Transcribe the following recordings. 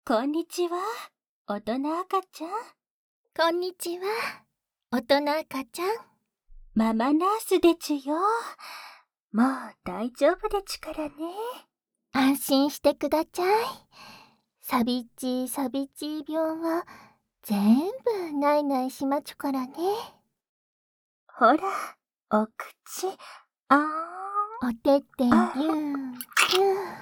こんにちは、大人赤ちゃん。 こんにちは、大人赤ちゃん。 ママナースでちゅよ。もう大丈夫でちゅからね。 安心してくだちゃい。サビチ病は全部ないないしまちゅからね。 ほら、お口、 おててぎゅーぎゅー。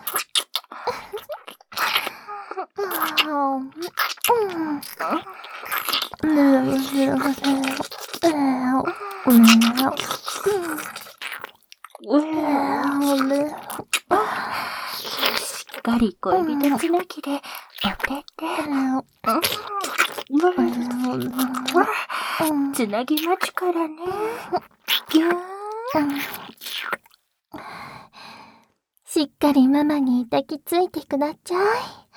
しっかり恋人つなぎで、おてて。つなぎまちゅからね。ぎゅー。 しっかりママに抱きついてくだちゃい。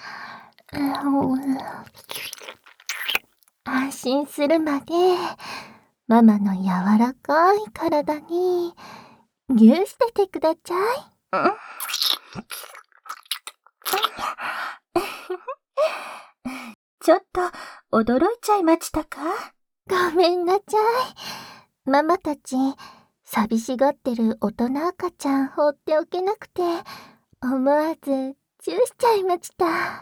安心するまで、ママの柔らかい体にぎゅーしててくだちゃい。 ちょっと驚いちゃいましたか？ ごめんなちゃい。ママたち、寂しがってる大人赤ちゃん放っておけなくて、思わずチューしちゃいました。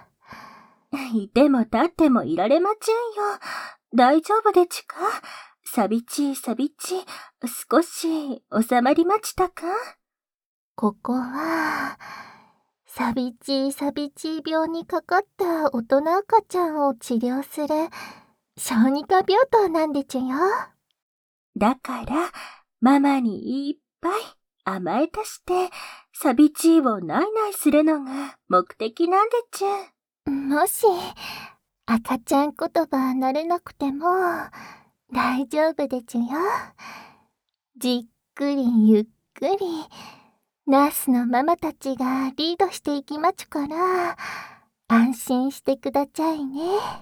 いても立ってもいられまちゅんよ。大丈夫でちゅか？さびち、少し収まりまちたか？ ここは、サビチ病にかかった大人赤ちゃんを治療する小児科病棟なんでちゅよ。 だから、ママにいっぱい甘えたして、サビチをないないするのが目的なんでちゅ。 もし、赤ちゃん言葉慣れなくても、大丈夫でちゅよ。じっくりゆっくり、ナースのママたちがリードしていきまちゅから、安心してくだちゃいね。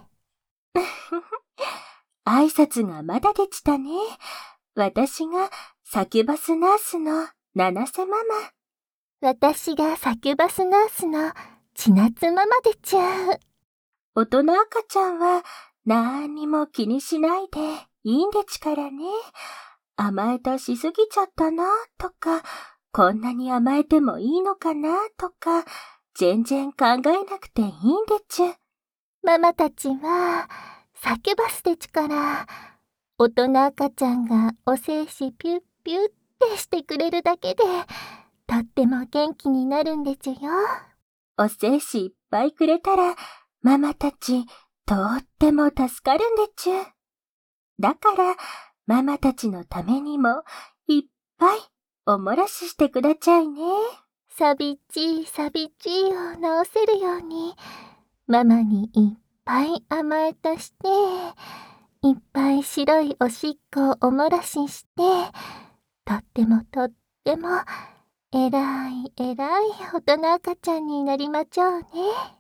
挨拶がまだでちたね。私がサキュバスナースの七瀬ママ。 私がサキュバスナースの千夏ママでちゅ。 大人赤ちゃんはなんにも気にしないでいいんでちからね。甘えたしすぎちゃったなとか、こんなに甘えてもいいのかなとか、全然考えなくていいんでちゅ。 ママたちは、サキュバスでちゅから、大人赤ちゃんがお精子ピュッピュッってしてくれるだけで、とっても元気になるんでちゅよ。 お精子いっぱいくれたら、ママたちとっても助かるんでちゅ。だから、ママたちのためにも、いっぱいおもらししてくだちゃいね。 サビチを治せるように、ママにいっぱい甘えたして、いっぱい白いおしっこをおもらしして、とっても偉い大人赤ちゃんになりまちょうね。